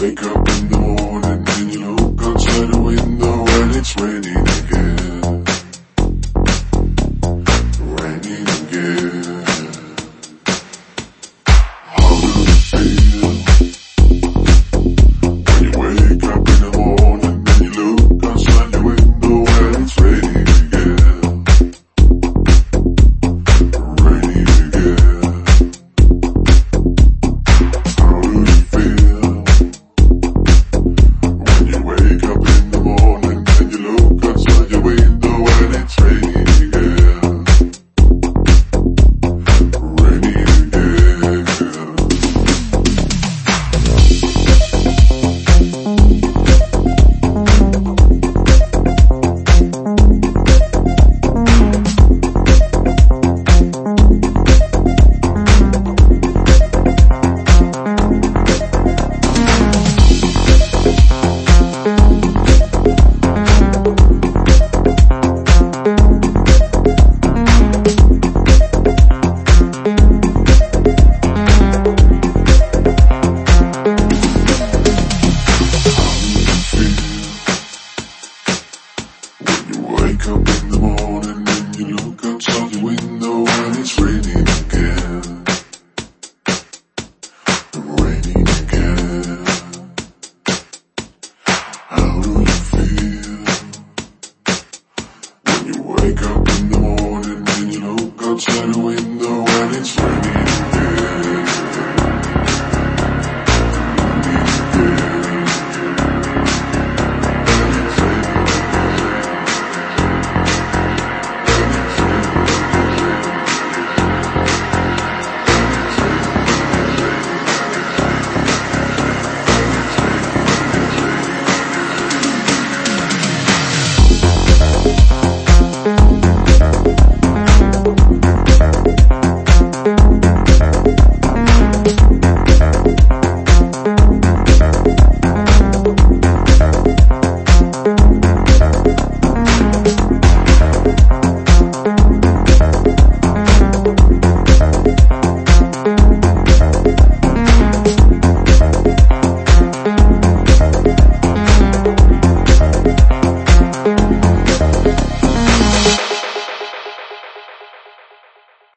wake up in the morning and you look outside the window and it's raining again. Raining again. How do you feel when you wake up in the morning and you look outside the window and it's raining again? Raining again. How do you feel when you wake up in the morning and you look outside your window and it's raining again? Raining again. Wake up in the morning and you look outside the window and it's raining